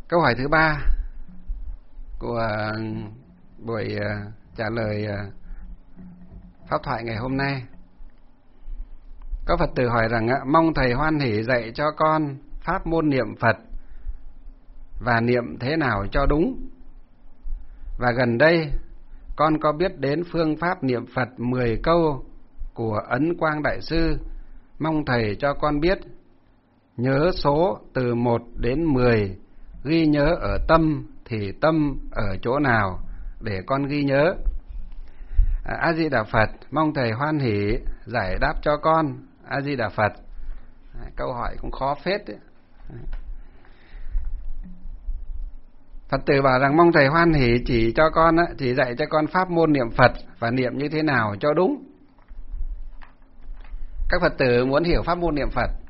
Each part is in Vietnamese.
Câu hỏi thứ 3 của buổi trả lời pháp thoại ngày hôm nay. Có Phật tử hỏi rằng mong thầy hoan hỷ dạy cho con pháp môn niệm Phật và niệm thế nào cho đúng. Và gần đây con có biết đến phương pháp niệm Phật 10 câu của Ấn Quang Đại Sư, mong thầy cho con biết nhớ số từ 1 đến 10, ghi nhớ ở tâm thì tâm ở chỗ nào để con ghi nhớ. A Di Đà Phật, mong thầy hoan hỷ giải đáp cho con. A Di Đà Phật. Câu hỏi cũng khó phết đấy. Phật tử bảo rằng mong thầy hoan hỷ chỉ cho con, chỉ dạy cho con pháp môn niệm Phật và niệm như thế nào cho đúng. Các Phật tử muốn hiểu pháp môn niệm Phật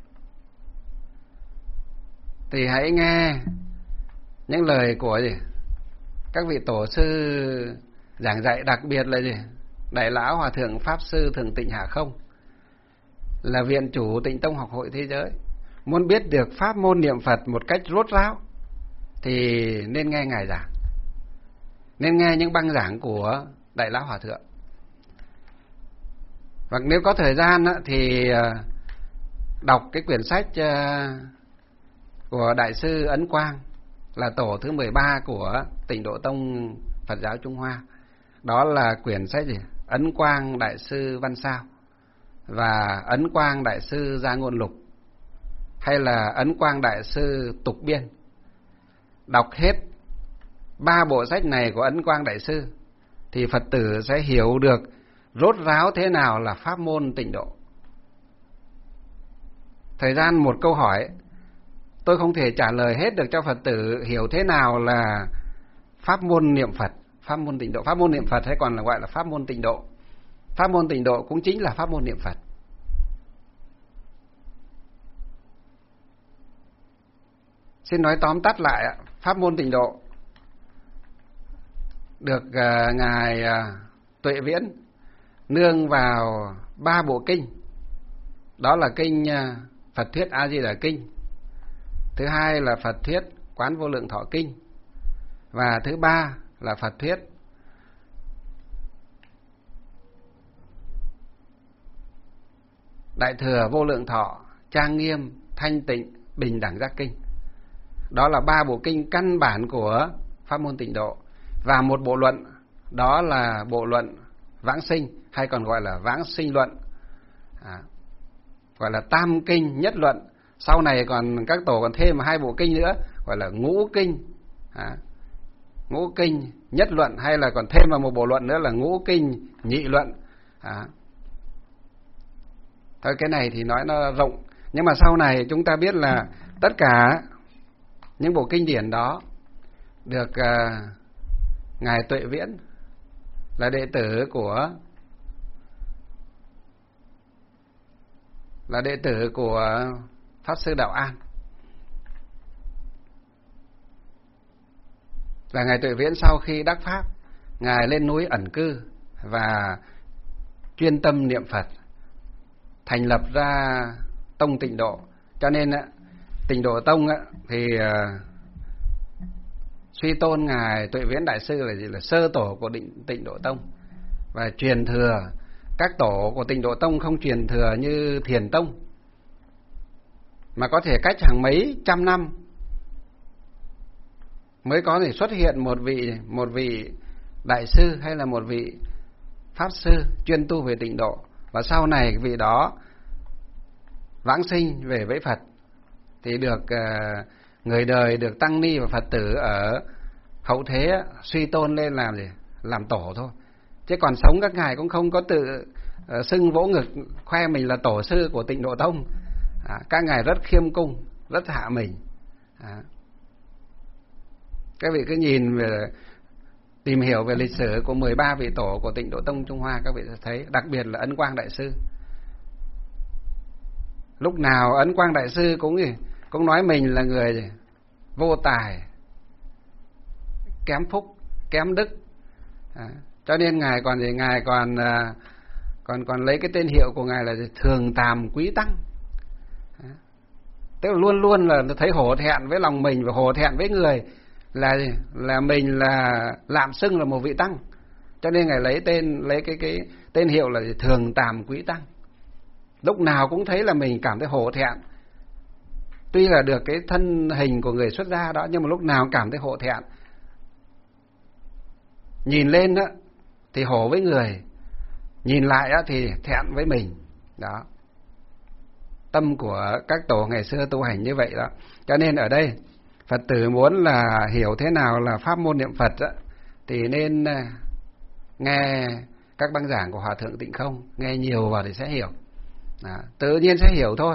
thì hãy nghe những lời của các vị tổ sư giảng dạy, đặc biệt là Đại lão Hòa thượng Pháp sư Thường Tịnh Hạ Không, là viện chủ Tịnh Tông Học hội Thế giới. Muốn biết được pháp môn niệm Phật một cách rốt ráo thì nên nghe ngài giảng, nên nghe những băng giảng của Đại lão Hòa thượng. Và nếu có thời gian thì đọc cái quyển sách của Đại sư Ấn Quang, là tổ thứ 13 của Tịnh Độ Tông Phật giáo Trung Hoa. Đó là quyển sách Ấn Quang Đại sư Văn Sao và Ấn Quang Đại sư Gia Ngôn Lục, hay là Ấn Quang Đại sư Tục Biên. Đọc hết 3 bộ sách này của Ấn Quang Đại sư thì Phật tử sẽ hiểu được rốt ráo thế nào là pháp môn tịnh độ. Thời gian một câu hỏi, tôi không thể trả lời hết được cho Phật tử hiểu thế nào là pháp môn niệm Phật, pháp môn tịnh độ. Pháp môn niệm Phật hay còn là gọi là pháp môn tịnh độ. Pháp môn tịnh độ cũng chính là pháp môn niệm Phật. Xin nói tóm tắt lại, pháp môn tịnh độ được ngài Tuệ Viễn nương vào 3 bộ kinh. Đó là kinh Phật thuyết A Di Đà Kinh, thứ hai là Phật thuyết Quán Vô Lượng Thọ Kinh, và thứ ba là Phật thuyết Đại Thừa Vô Lượng Thọ Trang Nghiêm Thanh Tịnh Bình Đẳng Giác Kinh. Đó là 3 bộ kinh căn bản của pháp môn tịnh độ. Và một bộ luận, đó là bộ luận Vãng Sinh, hay còn gọi là Vãng Sinh Luận, gọi là Tam Kinh Nhất Luận. Sau này còn các tổ còn thêm 2 bộ kinh nữa, gọi là Ngũ Kinh, Ngũ Kinh Nhất Luận, hay là còn thêm vào một bộ luận nữa là Ngũ Kinh Nhị Luận. Thôi cái này thì nói nó rộng, nhưng mà sau này chúng ta biết là tất cả những bộ kinh điển đó được ngài Tuệ Viễn, là đệ tử của Pháp sư Đạo An. Và ngài Tuệ Viễn sau khi đắc pháp, ngài lên núi ẩn cư và chuyên tâm niệm Phật, thành lập ra tông Tịnh Độ. Cho nên Tịnh Độ Tông thì suy tôn ngài Tuệ Viễn Đại sư là sơ tổ của Tịnh Độ Tông, và truyền thừa. Các tổ của Tịnh Độ Tông không truyền thừa như Thiền Tông, mà có thể cách hàng mấy trăm năm mới có thể xuất hiện một vị đại sư hay là một vị pháp sư chuyên tu về tịnh độ, và sau này vị đó vãng sinh về với Phật thì được người đời, được tăng ni và Phật tử ở hậu thế suy tôn lên làm gì? Làm tổ thôi. Chứ còn sống các ngài cũng không có tự xưng vỗ ngực khoe mình là tổ sư của Tịnh Độ Tông. Các ngài rất khiêm cung, rất hạ mình. Các vị cứ nhìn về, tìm hiểu về lịch sử của 13 vị tổ của Tịnh Độ Tông Trung Hoa, các vị sẽ thấy, đặc biệt là Ấn Quang Đại sư. Lúc nào Ấn Quang Đại sư cũng nói mình là người vô tài, kém phúc, kém đức. Cho nên ngài còn gì? Ngài còn lấy cái tên hiệu của ngài là Thường Tàm Quý Tăng. Tức là luôn luôn là thấy hổ thẹn với lòng mình và hổ thẹn với người, là mình là lạm xưng là một vị tăng. Cho nên ngài lấy cái tên hiệu là Thường Tàm Quý Tăng. Lúc nào cũng thấy là mình cảm thấy hổ thẹn. Tuy là được cái thân hình của người xuất gia đó, nhưng mà lúc nào cũng cảm thấy hổ thẹn. Nhìn lên đó thì hổ với người, nhìn lại đó thì thẹn với mình. Đó. Tâm của các tổ ngày xưa tu hành như vậy đó. Cho nên ở đây Phật tử muốn là hiểu thế nào là pháp môn niệm Phật đó, thì nên nghe các băng giảng của Hòa Thượng Tịnh Không, nghe nhiều vào thì sẽ hiểu. Đó, tự nhiên sẽ hiểu thôi.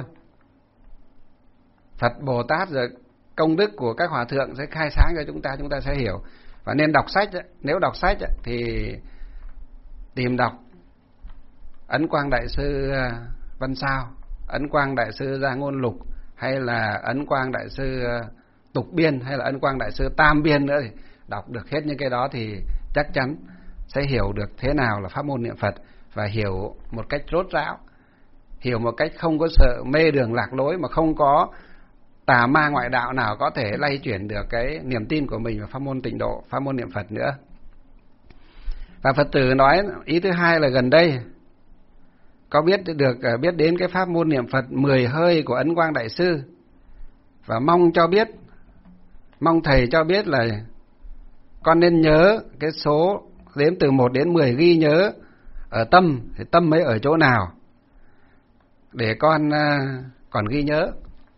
Phật Bồ Tát rồi công đức của các hòa thượng sẽ khai sáng cho chúng ta sẽ hiểu. Và nên đọc sách, nếu đọc sách thì tìm đọc Ấn Quang Đại Sư Văn Sao, Ấn Quang Đại Sư Gia Ngôn Lục, hay là Ấn Quang Đại Sư Tục Biên, hay là Ấn Quang Đại Sư Tam Biên nữa, thì đọc được hết những cái đó thì chắc chắn sẽ hiểu được thế nào là pháp môn niệm Phật, và hiểu một cách rốt ráo, hiểu một cách không có sợ mê đường lạc lối, mà không có tà ma ngoại đạo nào có thể lay chuyển được cái niềm tin của mình vào pháp môn tịnh độ, pháp môn niệm Phật nữa. Và Phật tử nói ý thứ hai là gần đây có biết đến cái pháp môn niệm Phật 10 hơi của Ấn Quang Đại Sư, và mong thầy cho biết là con nên nhớ cái số đếm từ 1 đến 10, ghi nhớ ở tâm, thì tâm ấy ở chỗ nào để con còn ghi nhớ.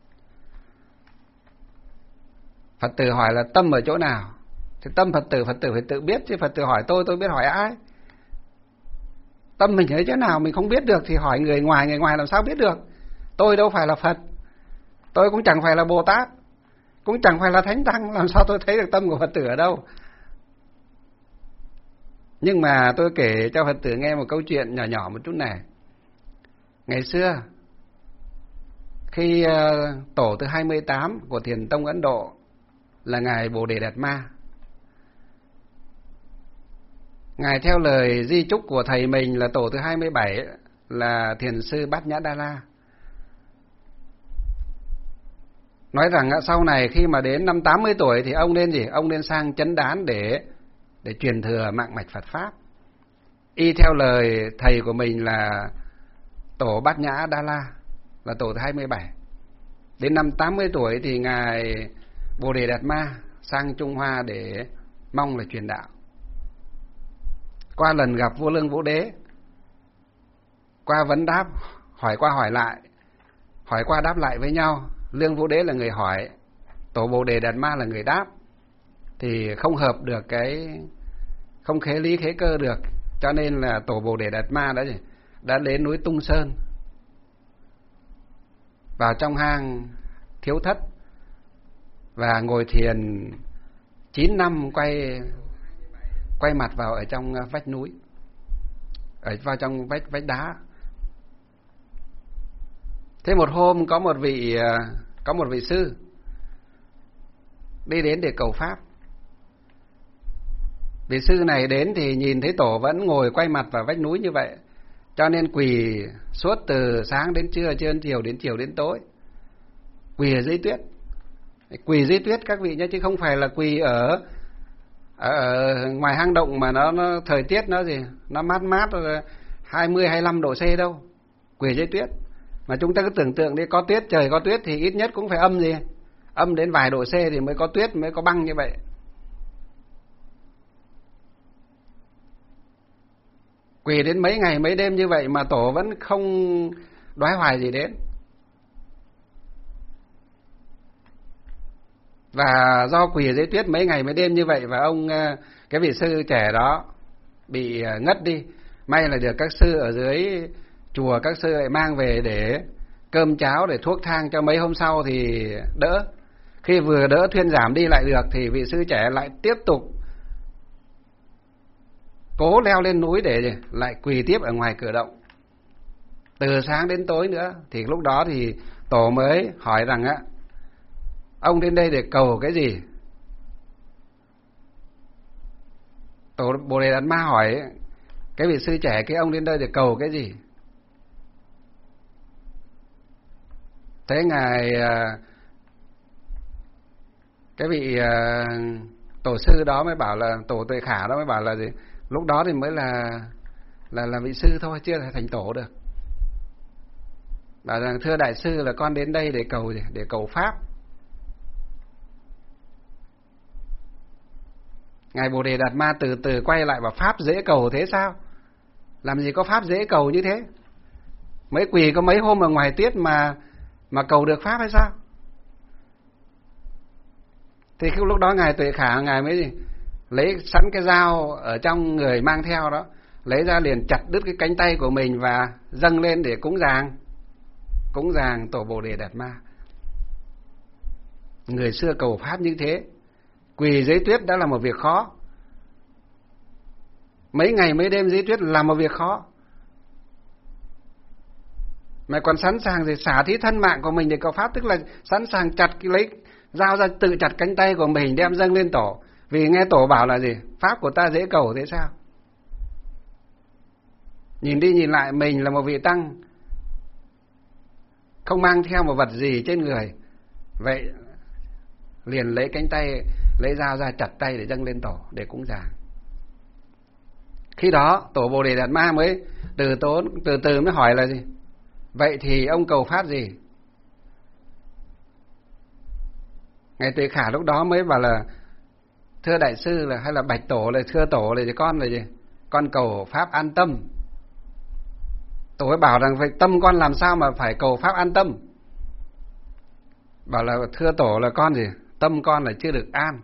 Phật tử hỏi là tâm ở chỗ nào, thì tâm Phật tử phải tự biết, chứ Phật tử hỏi tôi biết hỏi ai? Tâm mình ở chỗ nào mình không biết được thì hỏi người ngoài làm sao biết được? Tôi đâu phải là Phật, tôi cũng chẳng phải là Bồ Tát, cũng chẳng phải là Thánh Tăng, làm sao tôi thấy được tâm của Phật tử ở đâu? Nhưng mà tôi kể cho Phật tử nghe một câu chuyện nhỏ một chút này. Ngày xưa khi tổ thứ 28 của Thiền Tông Ấn Độ là ngài Bồ Đề Đạt Ma, ngài theo lời di chúc của thầy mình là tổ thứ 27 là Thiền sư Bát Nhã Đa La, nói rằng sau này khi mà đến năm 80 tuổi thì ông nên gì? Ông nên sang Chấn Đán để truyền thừa mạng mạch Phật pháp, y theo lời thầy của mình là tổ Bát Nhã Đa La, là tổ thứ 27. Đến năm 80 tuổi thì ngài Bồ Đề Đạt Ma sang Trung Hoa để mong là truyền đạo. Qua lần gặp vua Lương Vũ Đế, qua vấn đáp, hỏi qua hỏi lại, hỏi qua đáp lại với nhau, Lương Vũ Đế là người hỏi, tổ Bồ Đề Đạt Ma là người đáp, thì không hợp được không khế lý khế cơ được, cho nên là tổ Bồ Đề Đạt Ma đã đến núi Tung Sơn, vào trong hang Thiếu Thất và ngồi thiền 9 năm, quay mặt vào ở trong vách núi, vào trong vách đá. Thế một hôm có một vị sư đi đến để cầu pháp. Vị sư này đến thì nhìn thấy tổ vẫn ngồi quay mặt vào vách núi như vậy, cho nên quỳ suốt từ sáng đến trưa đến chiều, đến chiều đến tối, quỳ ở dưới tuyết. Quỳ dưới tuyết các vị nhé, chứ không phải là quỳ ở ngoài hang động mà nó thời tiết nó mát 20-25 độ C đâu. Quỳ dưới tuyết. Mà chúng ta cứ tưởng tượng đi, có tuyết, trời có tuyết thì ít nhất cũng phải âm đến vài độ C thì mới có tuyết, mới có băng như vậy. Quỳ đến mấy ngày mấy đêm như vậy mà tổ vẫn không đoái hoài gì đến. Và do quỳ dưới tuyết mấy ngày mấy đêm như vậy, và cái vị sư trẻ đó bị ngất đi. May là được các sư ở dưới chùa, các sư lại mang về để cơm cháo, để thuốc thang cho mấy hôm sau thì đỡ. Khi vừa đỡ thuyên giảm đi lại được thì vị sư trẻ lại tiếp tục cố leo lên núi để lại quỳ tiếp ở ngoài cửa động từ sáng đến tối nữa. Thì lúc đó thì tổ mới hỏi rằng ông đến đây để cầu cái gì? Tổ Bồ Đề Đạt Ma hỏi cái vị sư trẻ kia, ông đến đây để cầu cái gì? Thế ngài cái vị tổ sư đó mới bảo là, tổ Tuệ Khả đó mới bảo là gì? Lúc đó thì mới là vị sư thôi, chưa thể thành tổ được. Bảo rằng thưa đại sư, là con đến đây để cầu gì? Để cầu pháp. Ngài Bồ Đề Đạt Ma từ từ quay lại bảo pháp dễ cầu thế sao? Làm gì có pháp dễ cầu như thế? Mới quỳ có mấy hôm ở ngoài tiết mà cầu được pháp hay sao? Thì lúc đó ngài Tuệ Khả ngài mới gì? Lấy sẵn cái dao ở trong người mang theo đó, lấy ra liền chặt đứt cái cánh tay của mình và dâng lên để cúng dường tổ Bồ Đề Đạt Ma. Người xưa cầu pháp như thế, quỳ dưới tuyết đã là một việc khó, mấy ngày mấy đêm dưới tuyết là một việc khó, mà còn sẵn sàng để xả thí thân mạng của mình để cầu pháp, tức là sẵn sàng lấy dao ra tự chặt cánh tay của mình đem dâng lên tổ, vì nghe tổ bảo là gì? Pháp của ta dễ cầu thế sao? Nhìn đi nhìn lại mình là một vị tăng không mang theo một vật gì trên người, vậy liền lấy cánh tay, lấy dao ra chặt tay để dâng lên tổ để cúng dường. Khi đó tổ Bồ Đề Đạt Ma mới từ từ mới hỏi là gì? Vậy thì ông cầu pháp gì? Ngài Tuệ Khả lúc đó mới bảo là thưa đại sư, là hay là bạch tổ, là thưa tổ, là con là gì? Con cầu pháp an tâm. Tổ ấy bảo rằng vậy tâm con làm sao mà phải cầu pháp an tâm? Bảo là thưa tổ, là con gì? Tâm con là chưa được an.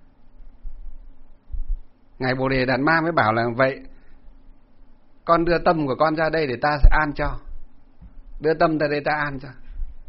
Ngài Bồ Đề Đạt Ma mới bảo là vậy con đưa tâm của con ra đây để ta sẽ an cho. Đưa tâm ra đây ta an cho.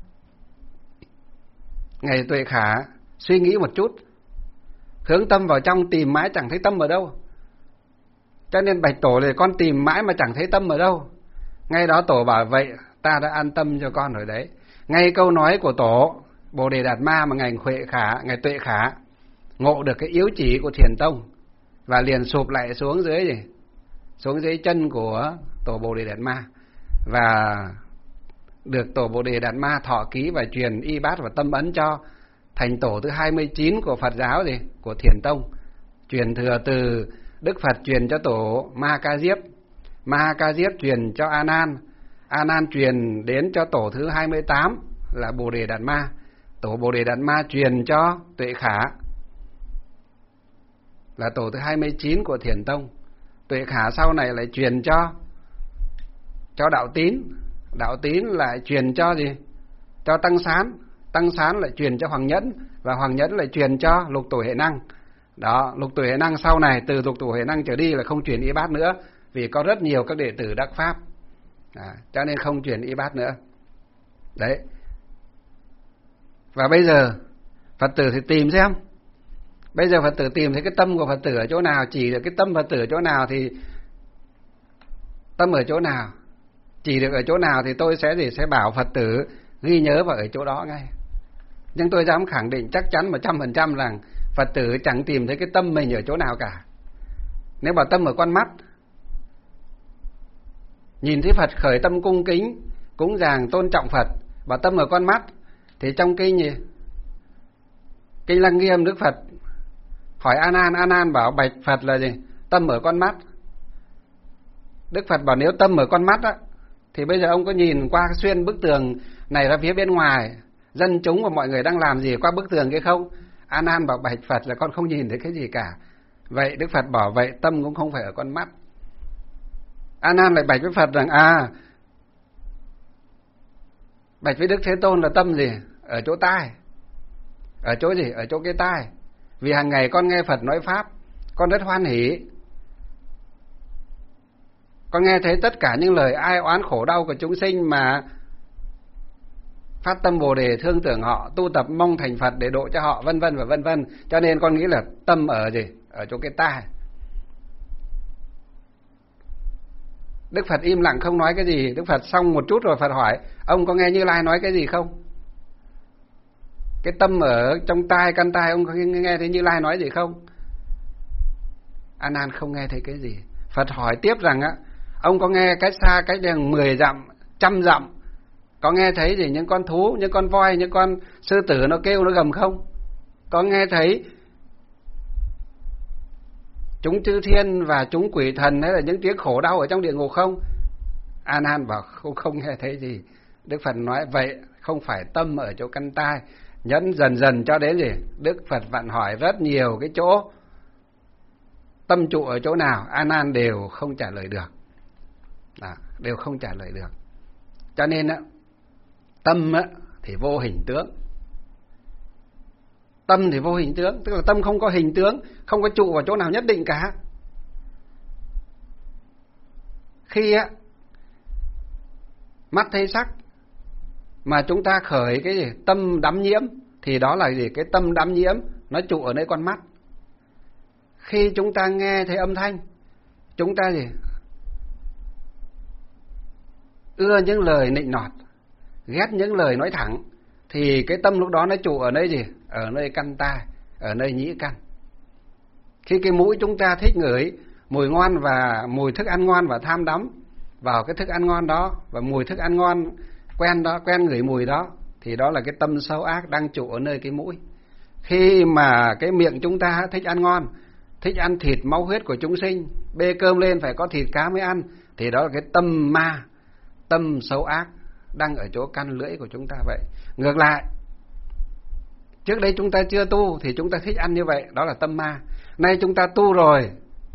Ngài Tuệ Khả suy nghĩ một chút, hướng tâm vào trong tìm mãi chẳng thấy tâm ở đâu, cho nên bạch tổ là con tìm mãi mà chẳng thấy tâm ở đâu. Ngay đó tổ bảo vậy ta đã an tâm cho con rồi đấy. Ngay câu nói của tổ Bồ Đề Đạt Ma mà ngài Tuệ Khả ngộ được cái yếu chỉ của Thiền Tông và liền sụp lại xuống dưới gì? Xuống dưới chân của tổ Bồ Đề Đạt Ma, và được tổ Bồ Đề Đạt Ma thọ ký và truyền y bát và tâm ấn cho, thành tổ thứ 29 của Phật giáo gì? Của Thiền Tông. Truyền thừa từ Đức Phật truyền cho tổ Ma Ca Diếp, Ma Ca Diếp truyền cho A Nan, A Nan truyền đến cho tổ thứ 28 là Bồ Đề Đạt Ma, tổ Bồ Đề Đạt Ma truyền cho Tuệ Khả là tổ thứ 29 của Thiền Tông. Tuệ Khả sau này lại truyền cho Đạo Tín, Đạo Tín lại truyền cho gì? Cho Tăng Sán, Tăng Sán lại truyền cho Hoàng Nhẫn, và Hoàng Nhẫn lại truyền cho Lục Tổ Huệ Năng. Đó, Lục Tổ Huệ Năng sau này từ Lục Tổ Huệ Năng trở đi là không truyền y bát nữa, vì có rất nhiều các đệ tử đắc pháp, cho nên không truyền y bát nữa. Đấy. Và bây giờ Phật tử thì tìm xem, bây giờ Phật tử tìm thấy cái tâm của Phật tử ở chỗ nào, chỉ được cái tâm Phật tử ở chỗ nào thì tâm ở chỗ nào, chỉ được ở chỗ nào thì tôi sẽ bảo Phật tử ghi nhớ vào ở chỗ đó ngay. Nhưng tôi dám khẳng định chắc chắn 100% rằng Phật tử chẳng tìm thấy cái tâm mình ở chỗ nào cả. Nếu bảo tâm ở con mắt, nhìn thấy Phật khởi tâm cung kính, cúng dường tôn trọng Phật, bảo tâm ở con mắt, thì trong kinh gì? Kinh Lăng Nghiêm Đức Phật hỏi A Nan, A Nan bảo bạch Phật là gì? Tâm ở con mắt. Đức Phật bảo nếu tâm ở con mắt á, thì bây giờ ông có nhìn qua xuyên bức tường này ra phía bên ngoài, dân chúng và mọi người đang làm gì qua bức tường kia không? A Nan bảo bạch Phật là con không nhìn thấy cái gì cả. Vậy Đức Phật bảo vậy tâm cũng không phải ở con mắt. A Nan lại bạch với Phật rằng bạch với Đức Thế Tôn là tâm gì? Ở chỗ tai. Ở chỗ gì? Ở chỗ cái tai. Vì hàng ngày con nghe Phật nói pháp, con rất hoan hỷ. Con nghe thấy tất cả những lời ai oán khổ đau của chúng sinh mà phát tâm Bồ Đề thương tưởng họ, tu tập mong thành Phật để độ cho họ, vân vân và vân vân. Cho nên con nghĩ là tâm ở gì? Ở chỗ cái tai. Đức Phật im lặng không nói cái gì. Đức Phật xong một chút rồi Phật hỏi ông có nghe Như Lai nói cái gì không? Cái tâm ở trong tai, căn tai, ông có nghe thấy Như Lai nói gì không? A Nan không nghe thấy cái gì. Phật hỏi tiếp rằng ông có nghe cách xa, cách 10 dặm, 100 dặm Có nghe thấy gì những con thú, những con voi, những con sư tử nó kêu nó gầm không? Có nghe thấy chúng chư thiên và chúng quỷ thần hay là những tiếng khổ đau ở trong địa ngục không? A Nan bảo không nghe thấy gì. Đức Phật nói vậy không phải tâm ở chỗ căn tai. Nhẫn dần dần cho đến gì? Đức Phật vặn hỏi rất nhiều cái chỗ tâm trụ ở chỗ nào, A Nan đều không trả lời được. Đều không trả lời được. Cho nên tâm thì vô hình tướng. Tâm thì vô hình tướng, tức là tâm không có hình tướng, không có trụ vào chỗ nào nhất định cả. Khi mắt thấy sắc mà chúng ta khởi cái gì? Tâm đắm nhiễm, thì đó là gì? Cái tâm đắm nhiễm nó trụ ở nơi con mắt. Khi chúng ta nghe thấy âm thanh, chúng ta gì? Ưa những lời nịnh nọt, ghét những lời nói thẳng, thì cái tâm lúc đó nó trụ ở nơi gì? Ở nơi căn tai, ở nơi nhĩ căn. Khi cái mũi chúng ta thích ngửi mùi ngon và mùi thức ăn ngon và tham đắm vào cái thức ăn ngon đó, và mùi thức ăn ngon quen đó, quen ngửi mùi đó, thì đó là cái tâm xấu ác đang trụ ở nơi cái mũi. Khi mà cái miệng chúng ta thích ăn ngon, thích ăn thịt máu huyết của chúng sinh, bê cơm lên phải có thịt cá mới ăn, thì đó là cái tâm ma, tâm xấu ác đang ở chỗ căn lưỡi của chúng ta vậy. Ngược lại, trước đây chúng ta chưa tu thì chúng ta thích ăn như vậy, đó là tâm ma. Nay chúng ta tu rồi,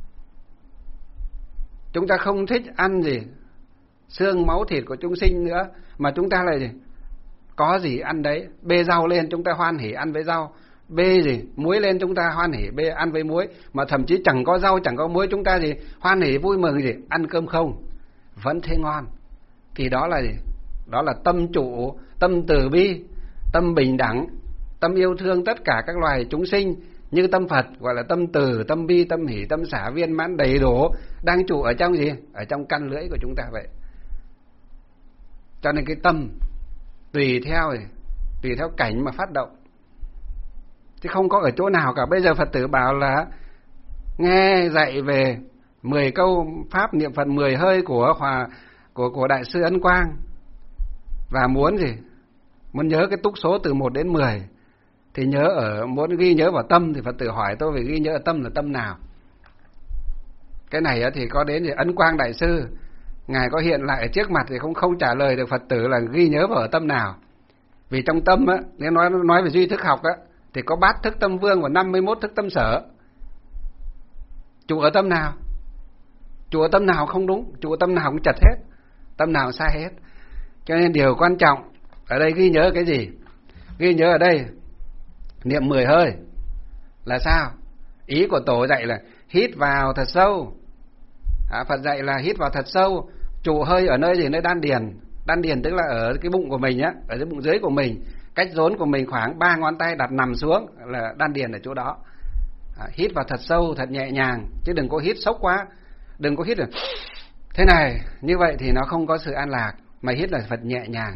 chúng ta không thích ăn gì xương máu thịt của chúng sinh nữa, mà chúng ta lại gì? Có gì ăn đấy, bê rau lên chúng ta hoan hỉ ăn với rau, bê gì muối lên chúng ta hoan hỉ bê ăn với muối, mà thậm chí chẳng có rau chẳng có muối chúng ta gì hoan hỉ vui mừng gì ăn cơm không vẫn thấy ngon. Thì đó là gì? Đó là tâm trụ, tâm từ bi, tâm bình đẳng, tâm yêu thương tất cả các loài chúng sinh, như tâm Phật gọi là tâm từ, tâm bi, tâm hỷ, tâm xả viên mãn đầy đủ, đang trụ ở trong gì? Ở trong căn lưỡi của chúng ta vậy. Cho nên cái tâm tùy theo cảnh mà phát động, chứ không có ở chỗ nào cả. Bây giờ Phật tử bảo là nghe dạy về 10 câu pháp niệm Phật 10 hơi của Đại sư Ấn Quang, và muốn gì? Muốn nhớ cái túc số từ 1 đến 10, thì muốn ghi nhớ vào tâm, thì Phật tử hỏi tôi phải ghi nhớ ở tâm là tâm nào. Cái này thì có đến thì Ấn Quang Đại sư ngài có hiện lại ở trước mặt thì không trả lời được Phật tử là ghi nhớ vào ở tâm nào. Vì trong tâm nếu nói về duy thức học thì có bát thức tâm vương và 51 thức tâm sở. Trụ ở tâm nào? Trụ ở tâm nào không đúng, trụ ở tâm nào cũng chật hết, tâm nào sai hết. Cho nên điều quan trọng ở đây ghi nhớ cái gì? Ghi nhớ ở đây niệm 10 hơi là sao? Ý của tổ dạy là hít vào thật sâu. Phật dạy là hít vào thật sâu, trụ hơi ở nơi gì? Nơi đan điền. Đan điền tức là ở cái bụng của mình ở cái bụng dưới của mình, cách rốn của mình khoảng 3 ngón tay đặt nằm xuống là đan điền ở chỗ đó. Hít vào thật sâu, thật nhẹ nhàng, chứ đừng có hít sốc quá. Đừng có hít được thế này, như vậy thì nó không có sự an lạc. Mà hít là Phật nhẹ nhàng.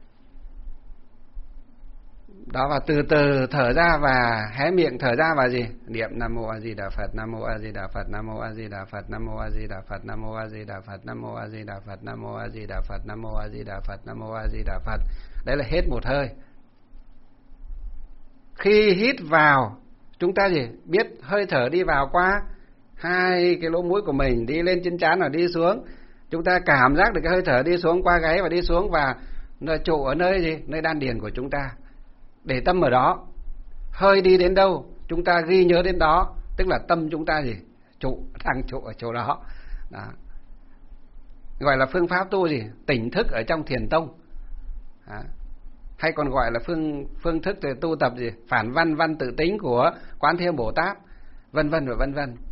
Đó, và từ từ thở ra và hé miệng thở ra và gì? Niệm Nam Mô A Di Đà Phật, Nam Mô A Di Đà Phật, Nam Mô A Di Đà Phật, Nam Mô A Di Đà Phật, Nam Mô A Di Đà Phật, Nam Mô A Di Đà Phật, Nam Mô A Di Đà Phật, Nam Mô A Di Đà Phật, Nam Mô A Di Đà Phật. Đấy là hết một hơi. Khi hít vào, chúng ta gì? Biết hơi thở đi vào qua 2 cái lỗ mũi của mình, đi lên trên trán và đi xuống. Chúng ta cảm giác được cái hơi thở đi xuống qua gáy và đi xuống, và nó trụ ở nơi gì? Nơi đan điền của chúng ta. Để tâm ở đó. Hơi đi đến đâu chúng ta ghi nhớ đến đó, tức là tâm chúng ta gì? Đang trụ ở chỗ đó. Đó. Gọi là phương pháp tu gì? Tỉnh thức ở trong thiền tông. Đó. Hay còn gọi là phương thức tu tập gì? Phản văn văn tự tính của Quán Thế Bồ Tát, vân vân và vân vân.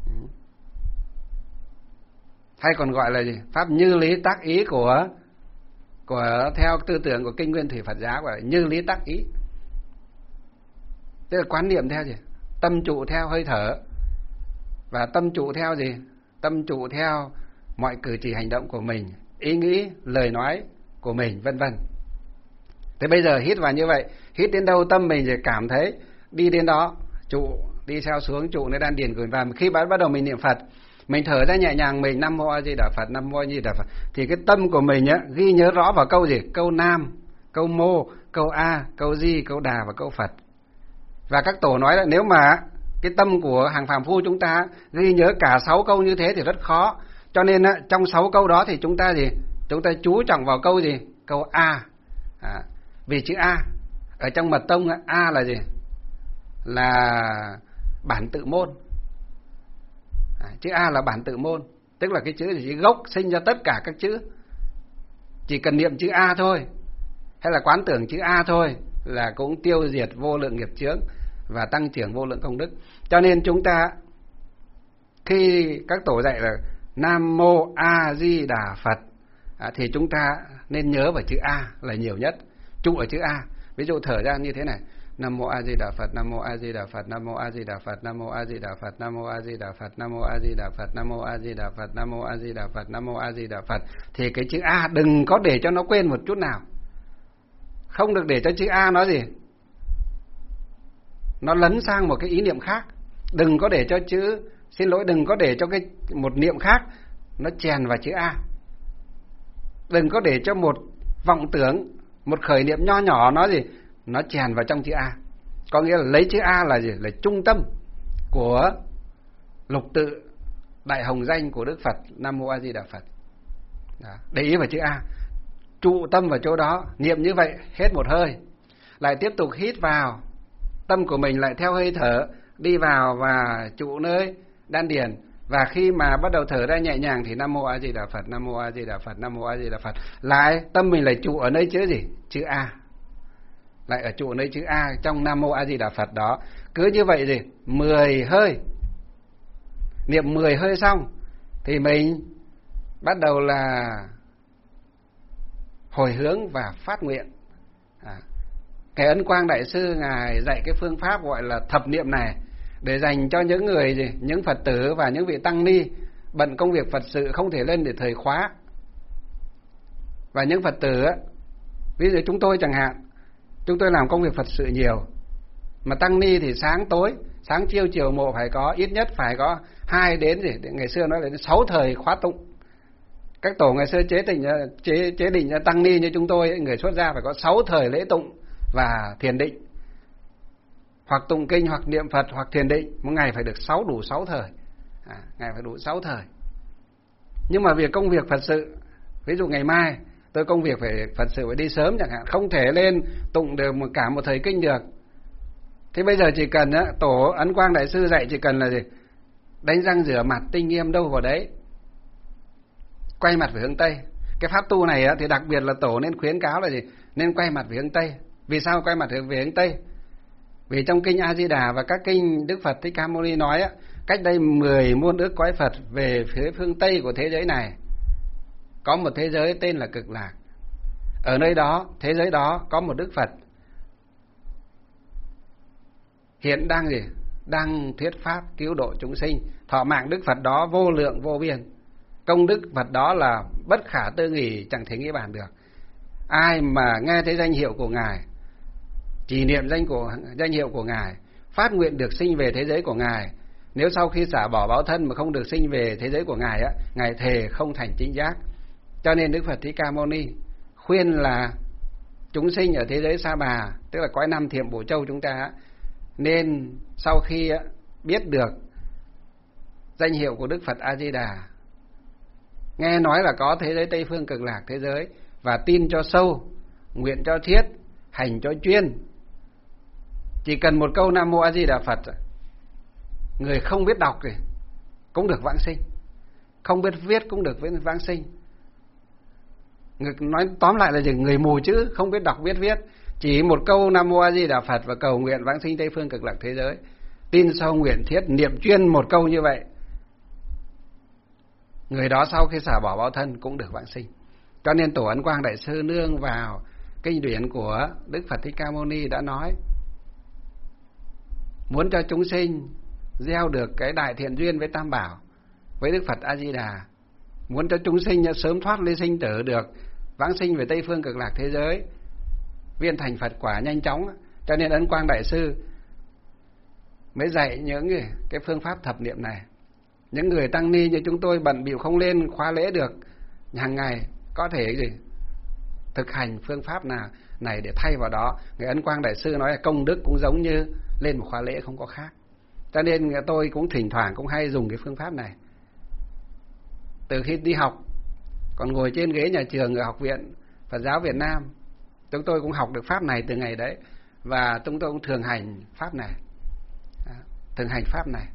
Hay còn gọi là gì? Pháp như lý tác ý của theo tư tưởng của kinh Nguyên Thủy Phật giáo, gọi là như lý tác ý. Tức là quán niệm theo gì? Tâm trụ theo hơi thở, và tâm trụ theo gì? Tâm trụ theo mọi cử chỉ hành động của mình, ý nghĩ, lời nói của mình, vân vân. Thế bây giờ hít vào như vậy, hít đến đâu tâm mình thì cảm thấy đi đến đó, trụ, đi theo xuống trụ nơi đan điền của mình. Và khi bắt đầu mình niệm Phật, Mình thở ra nhẹ nhàng, mình Nam Mô A Di Đà Phật, Nam Mô A Di Đà Phật, thì cái tâm của mình á ghi nhớ rõ vào câu gì? Câu Nam, câu Mô, câu A, câu Di, câu Đà và câu Phật. Và các tổ nói là nếu mà cái tâm của hàng phàm phu chúng ta ghi nhớ cả 6 câu như thế thì rất khó. Cho nên á, trong 6 câu đó thì chúng ta gì? Chúng ta chú trọng vào câu gì? Câu A. Vì chữ A ở trong mật tông á, A là gì? Là bản tự môn. Chữ A là bản tự môn, tức là cái chữ gì? Gốc sinh ra tất cả các chữ. Chỉ cần niệm chữ A thôi, hay là quán tưởng chữ A thôi là cũng tiêu diệt vô lượng nghiệp chướng và tăng trưởng vô lượng công đức. Cho nên chúng ta khi các tổ dạy là Nam Mô A Di Đà Phật thì chúng ta nên nhớ vào chữ A là nhiều nhất, trụ ở chữ A. Ví dụ thở ra như thế này: Nam Mô A Di Đà Phật, Nam Mô A Di Đà Phật, Nam Mô A Di Đà Phật, Nam Mô A Di Đà Phật, Nam Mô A Di Đà Phật, Nam Mô A Di Đà Phật, Nam Mô A Di Đà Phật, Nam Mô A Di Đà Phật, Nam Mô A Di Đà Phật. Thì cái chữ A đừng có để cho nó quên một chút nào. Không được để cho chữ A nó gì? Nó lấn sang một cái ý niệm khác. Đừng có để cho chữ, xin lỗi, đừng có để cho cái một niệm khác nó chèn vào chữ A. Đừng có để cho một vọng tưởng, một khởi niệm nho nhỏ nó gì? Nó chèn vào trong chữ A. Có nghĩa là lấy chữ A là gì? Là trung tâm của lục tự đại hồng danh của Đức Phật Nam Mô A Di Đà Phật. Để ý vào chữ A, trụ tâm vào chỗ đó, niệm như vậy hết một hơi, lại tiếp tục hít vào, tâm của mình lại theo hơi thở đi vào và trụ nơi đan điền. Và khi mà bắt đầu thở ra nhẹ nhàng thì Nam Mô A Di Đà Phật, Nam Mô A Di Đà Phật, Nam Mô A Di Đà Phật. Lại tâm mình lại trụ ở nơi chữ gì? Chữ A. Lại ở trụ nơi chữ A trong Nam Mô A Di Đà Phật đó. Cứ như vậy gì? 10 hơi. Niệm 10 hơi xong thì mình bắt đầu là hồi hướng và phát nguyện. Cái Ấn Quang Đại Sư Ngài dạy cái phương pháp gọi là thập niệm này để dành cho những người gì? Những Phật tử và những vị tăng ni bận công việc Phật sự không thể lên để thời khóa. Và những Phật tử ví dụ chúng tôi chẳng hạn, chúng tôi làm công việc Phật sự nhiều, mà tăng ni thì sáng tối, sáng chiều chiều mộ phải có, ít nhất phải có 2 đến gì? Ngày xưa nói là 6 thời khóa tụng. Các tổ ngày xưa chế định cho tăng ni như chúng tôi, người xuất gia phải có 6 thời lễ tụng và thiền định. Hoặc tụng kinh, hoặc niệm Phật, hoặc thiền định. Một ngày phải được đủ 6 thời. Ngày phải đủ 6 thời. Nhưng mà việc công việc Phật sự, ví dụ ngày mai tôi công việc phải Phật sự phải đi sớm chẳng hạn, không thể lên tụng được cả một thời kinh được. Thế bây giờ chỉ cần tổ Ấn Quang Đại Sư dạy chỉ cần là gì? Đánh răng rửa mặt tinh nghiêm đâu vào đấy, quay mặt về hướng Tây. Cái pháp tu này thì đặc biệt là tổ nên khuyến cáo là gì? Nên quay mặt về hướng Tây. Vì sao quay mặt về hướng Tây? Vì trong kinh A Di Đà và các kinh Đức Phật Thích Ca Mâu Ni nói cách đây 10 muôn ức cõi Phật về phía phương Tây của thế giới này có một thế giới tên là Cực Lạc. Ở nơi đó, thế giới đó có một Đức Phật hiện đang gì? Đang thuyết pháp cứu độ chúng sinh. Thọ mạng Đức Phật đó vô lượng vô biên. Công đức Phật đó là bất khả tư nghì, chẳng thể nghĩ bàn được. Ai mà nghe thấy danh hiệu của Ngài, trì niệm danh hiệu của Ngài, phát nguyện được sinh về thế giới của Ngài, nếu sau khi xả bỏ báo thân mà không được sinh về thế giới của Ngài Ngài thề không thành chính giác. Cho nên Đức Phật Thích Ca Mâu Ni khuyên là chúng sinh ở thế giới Sa Bà, tức là cõi Nam Thiểm Bổ Châu chúng ta, nên sau khi biết được danh hiệu của Đức Phật A Di Đà, nghe nói là có thế giới Tây Phương Cực Lạc thế giới, và tin cho sâu, nguyện cho thiết, hành cho chuyên. Chỉ cần một câu Nam Mô A Di Đà Phật, người không biết đọc thì cũng được vãng sinh, không biết viết cũng được vãng sinh. Người nói tóm lại là gì? Người mù chữ, không biết đọc biết viết, chỉ một câu Nam Mô A Di Đà Phật và cầu nguyện vãng sinh Tây Phương Cực Lạc thế giới, tin sâu nguyện thiết, niệm chuyên một câu như vậy, người đó sau khi xả bỏ báo thân cũng được vãng sinh. Cho nên tổ Ấn Quang Đại Sư nương vào kinh điển của Đức Phật Thích Ca Mâu Ni đã nói, muốn cho chúng sinh gieo được cái đại thiện duyên với Tam Bảo, với Đức Phật A Di Đà, muốn cho chúng sinh sớm thoát ly sinh tử, được vãng sinh về Tây Phương Cực Lạc thế giới, viên thành Phật quả nhanh chóng. Cho nên Ấn Quang Đại Sư mới dạy những cái phương pháp thập niệm này Những người tăng ni như chúng tôi bận bịu không lên khóa lễ được, hàng ngày có thể gì thực hành phương pháp nào này để thay vào đó. Người Ấn Quang Đại Sư nói là công đức cũng giống như lên một khóa lễ, không có khác. Cho nên tôi cũng thỉnh thoảng cũng hay dùng cái phương pháp này. Từ khi đi học, còn ngồi trên ghế nhà trường ở Học viện Phật giáo Việt Nam, chúng tôi cũng học được pháp này từ ngày đấy, và chúng tôi cũng thường hành pháp này. Thường hành pháp này.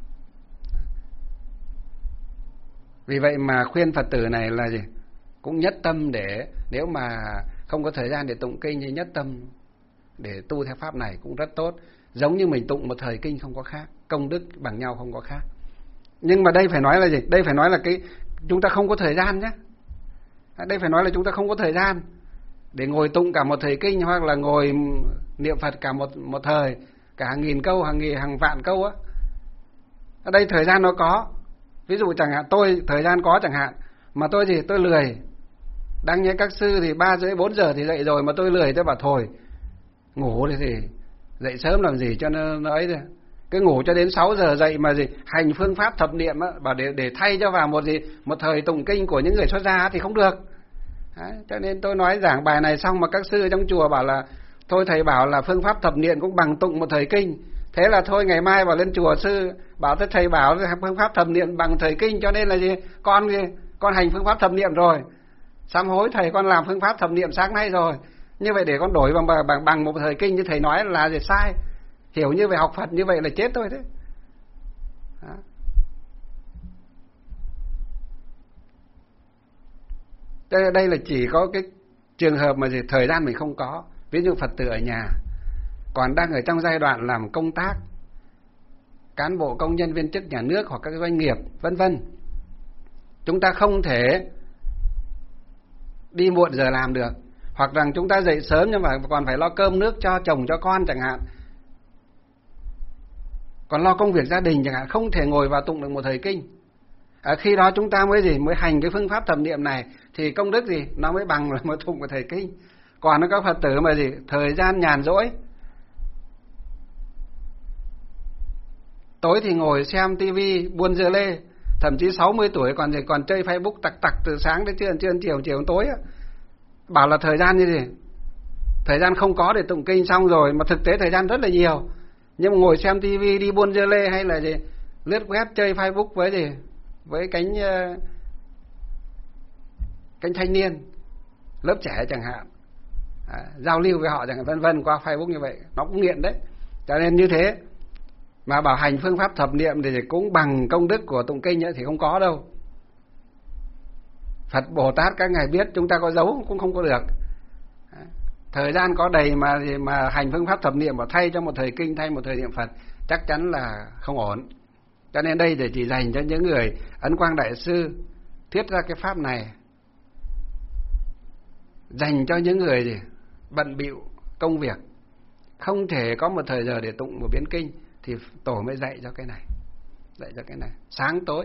Vì vậy mà khuyên Phật tử này là gì? Cũng nhất tâm để, nếu mà không có thời gian để tụng kinh thì nhất tâm để tu theo pháp này cũng rất tốt. Giống như mình tụng một thời kinh không có khác, công đức bằng nhau không có khác. Nhưng mà đây phải nói là gì? Đây phải nói là chúng ta không có thời gian nhé. Đây phải nói là chúng ta không có thời gian để ngồi tụng cả một thời kinh, hoặc là ngồi niệm Phật cả một thời, cả hàng nghìn câu, hàng vạn câu á. Ở đây thời gian nó có. Ví dụ chẳng hạn tôi thời gian có chẳng hạn, mà tôi lười. Đang nghe các sư thì 3 rưỡi 4 giờ thì dậy rồi, mà tôi lười, tôi bảo thôi ngủ thì dậy sớm làm gì cho nó ấy thôi. Cứ ngủ cho đến 6 giờ dậy mà hành phương pháp thập niệm á, bảo để thay cho vào một thời tụng kinh của những người xuất gia thì không được. Đấy, cho nên tôi nói giảng bài này xong mà các sư trong chùa bảo là thôi thầy bảo là phương pháp thập niệm cũng bằng tụng một thời kinh. Thế là thôi ngày mai vào lên chùa sư bảo thầy bảo phương pháp thập niệm bằng thời kinh, cho nên là con hành phương pháp thập niệm rồi. Sám hối thầy con làm phương pháp thập niệm sáng nay rồi. Như vậy để con đổi bằng một thời kinh như thầy nói là sai. Hiểu như vậy học Phật như vậy là chết thôi đấy. Đó. Đây là chỉ có cái trường hợp mà thời gian mình không có. Ví dụ Phật tử ở nhà còn đang ở trong giai đoạn làm công tác, cán bộ công nhân viên chức nhà nước hoặc các doanh nghiệp vân vân, chúng ta không thể đi muộn giờ làm được, hoặc rằng chúng ta dậy sớm nhưng mà còn phải lo cơm nước cho chồng cho con chẳng hạn, còn lo công việc gia đình chẳng hạn, không thể ngồi vào tụng được một thời kinh. Khi đó chúng ta mới hành cái phương pháp thập niệm này thì công đức nó mới bằng là mới tụng một thời kinh. Còn nó các Phật tử mà thời gian nhàn rỗi, tối thì ngồi xem tivi buôn dưa lê, thậm chí 60 tuổi còn chơi Facebook tặc từ sáng đến chiều tối á. Bảo là thời gian như thời gian không có để tụng kinh, xong rồi mà thực tế thời gian rất là nhiều. Nhưng mà ngồi xem tivi, đi buôn dưa lê, hay là lướt web chơi Facebook với cánh thanh niên lớp trẻ chẳng hạn, giao lưu với họ chẳng hạn vân vân qua Facebook như vậy, nó cũng nghiện đấy. Cho nên như thế mà bảo hành phương pháp thập niệm thì cũng bằng công đức của tụng kinh ấy, thì không có đâu. Phật Bồ Tát các ngài biết, chúng ta có giấu cũng không có được. Thời gian có đầy mà hành phương pháp thập niệm mà thay cho một thời kinh, thay một thời niệm Phật chắc chắn là không ổn. Cho nên đây để chỉ dành cho những người Ấn Quang Đại Sư thiết ra cái pháp này, dành cho những người bận bịu công việc, không thể có một thời giờ để tụng một biến kinh, thì tổ mới dạy cho cái này. Sáng tối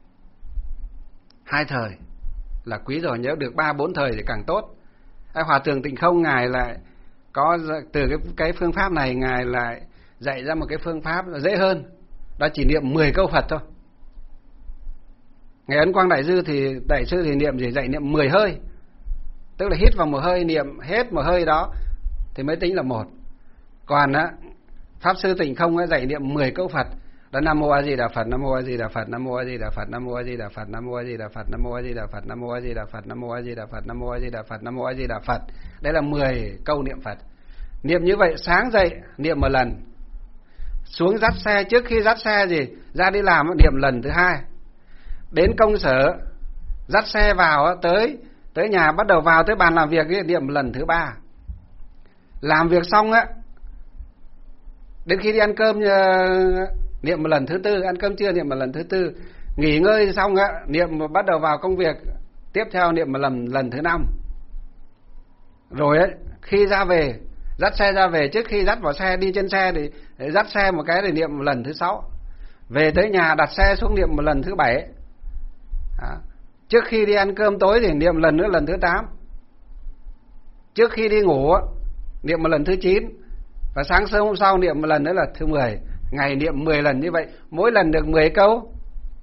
2 thời là quý rồi, nhớ được 3-4 thời thì càng tốt. Hòa thượng Tịnh Không ngài lại có từ cái phương pháp này, ngài lại dạy ra một cái phương pháp dễ hơn, đó chỉ niệm 10 câu Phật thôi. Ngài Ấn Quang Đại Sư thì niệm dạy niệm 10 hơi, tức là hít vào một hơi, niệm hết một hơi đó thì mới tính là một. Còn Pháp Sư Tịnh Không dạy niệm 10 câu Phật, đó Nam Mô A Di Đà Phật, Nam Mô A Di Đà Phật, Nam Mô A Di Đà Phật, Nam Mô A Di Đà Phật, Nam Mô A Di Đà Phật, Nam Mô A Di Đà Phật, Nam Mô A Di Đà Phật, Nam Mô A Di Đà Phật, Nam Mô A Di Đà Phật, Nam Mô A Di Đà Phật. Đây là 10 câu niệm Phật. Niệm như vậy, sáng dậy niệm một lần, xuống dắt xe, trước khi dắt xe ra đi làm niệm lần thứ 2, đến công sở dắt xe vào tới nhà, bắt đầu vào tới bàn làm việc niệm lần thứ 3. Làm việc xong đến khi đi ăn cơm niệm một lần thứ 4, ăn cơm trưa niệm một lần thứ 4, nghỉ ngơi xong niệm, bắt đầu vào công việc tiếp theo niệm một lần thứ 5. Rồi khi ra về, dắt xe ra về, trước khi dắt vào xe, đi trên xe thì dắt xe một cái để niệm một lần thứ 6. Về tới nhà đặt xe xuống niệm một lần thứ 7. Trước khi đi ăn cơm tối thì niệm lần nữa lần thứ 8. Trước khi đi ngủ niệm một lần thứ 9. Và sáng sớm hôm sau niệm một lần nữa là thứ 10. Ngày niệm 10 lần như vậy, mỗi lần được 10 câu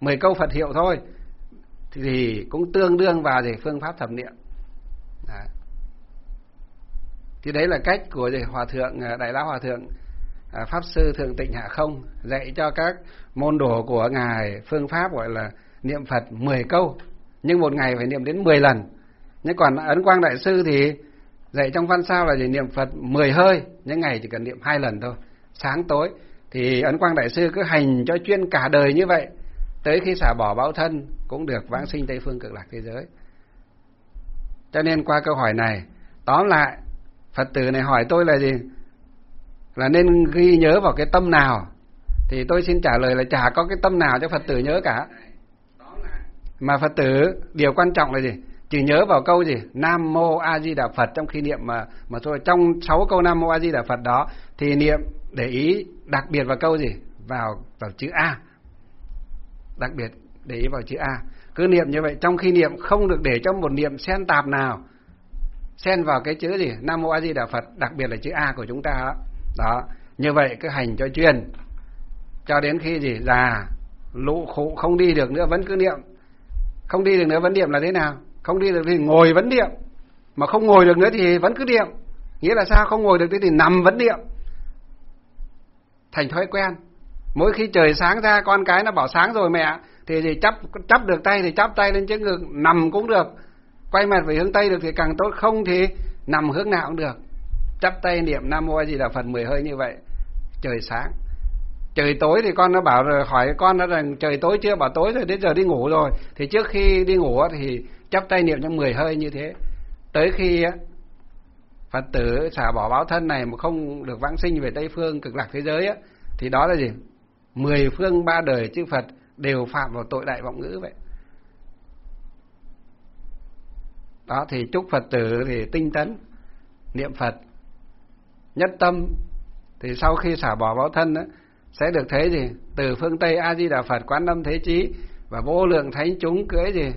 10 câu Phật hiệu thôi thì cũng tương đương vào gì phương pháp thập niệm. Đấy. Thì đấy là cách của Hòa thượng Đại Lão Hòa thượng Pháp sư Thượng Tịnh Hạ Không dạy cho các môn đồ của ngài phương pháp gọi là niệm Phật 10 câu, nhưng một ngày phải niệm đến 10 lần. Nhưng còn Ấn Quang Đại sư thì dạy trong văn sao là niệm Phật 10 hơi, nhưng ngày chỉ cần niệm 2 lần thôi, sáng tối. Thì Ấn Quang Đại sư cứ hành cho chuyên cả đời như vậy, tới khi xả bỏ báo thân cũng được vãng sinh Tây phương Cực Lạc thế giới. Cho nên qua câu hỏi này, tóm lại Phật tử này hỏi tôi là gì? Là nên ghi nhớ vào cái tâm nào? Thì tôi xin trả lời là chả có cái tâm nào cho Phật tử nhớ cả. Mà Phật tử điều quan trọng là gì? Chỉ nhớ vào câu gì? Nam Mô A Di Đà Phật trong khi niệm mà thôi. Trong 6 câu Nam Mô A Di Đà Phật đó thì niệm để ý đặc biệt vào câu gì? Vào chữ A. Đặc biệt để ý vào chữ A. Cứ niệm như vậy, trong khi niệm không được để cho một niệm xen tạp nào xen vào cái chữ gì? Nam Mô A Di Đà Phật, đặc biệt là chữ A của chúng ta đó. Đó, như vậy cứ hành cho chuyên cho đến khi gì? Già lụ khụ không đi được nữa vẫn cứ niệm. Không đi được nữa vẫn niệm là thế nào? Không đi được thì ngồi vẫn niệm, mà không ngồi được nữa thì vẫn cứ niệm. Nghĩa là sao? Không ngồi được thì nằm vẫn niệm. Thành thói quen. Mỗi khi trời sáng ra, con cái nó bảo sáng rồi mẹ, thì chắp được tay thì chắp tay lên trước ngực, nằm cũng được. Quay mặt về hướng Tây được thì càng tốt, không thì nằm hướng nào cũng được. Chắp tay niệm Nam Mô A Di Đà Phật 10 hơi như vậy. Trời sáng. Trời tối thì con nó bảo rồi, hỏi con nó rằng trời tối chưa, bảo tối rồi, đến giờ đi ngủ rồi. Thì trước khi đi ngủ thì chắp tay niệm cho 10 hơi như thế. Tới khi Phật tử xả bỏ báo thân này mà không được vãng sinh về Tây phương Cực Lạc thế giới thì đó là gì? 10 phương 3 đời chư Phật đều phạm vào tội đại vọng ngữ vậy. Đó thì chúc Phật tử thì tinh tấn niệm Phật nhất tâm, thì sau khi xả bỏ báo thân sẽ được thấy gì? Từ phương Tây A Di Đà Phật Quán Âm Thế Chí và vô lượng thánh chúng cưỡi gì?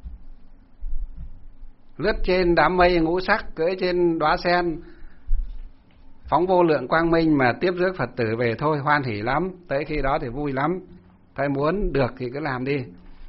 Lướt trên đám mây ngũ sắc, cưỡi trên đóa sen, phóng vô lượng quang minh mà tiếp rước Phật tử về thôi, hoan hỉ lắm. Tới khi đó thì vui lắm. Phải muốn được thì cứ làm đi.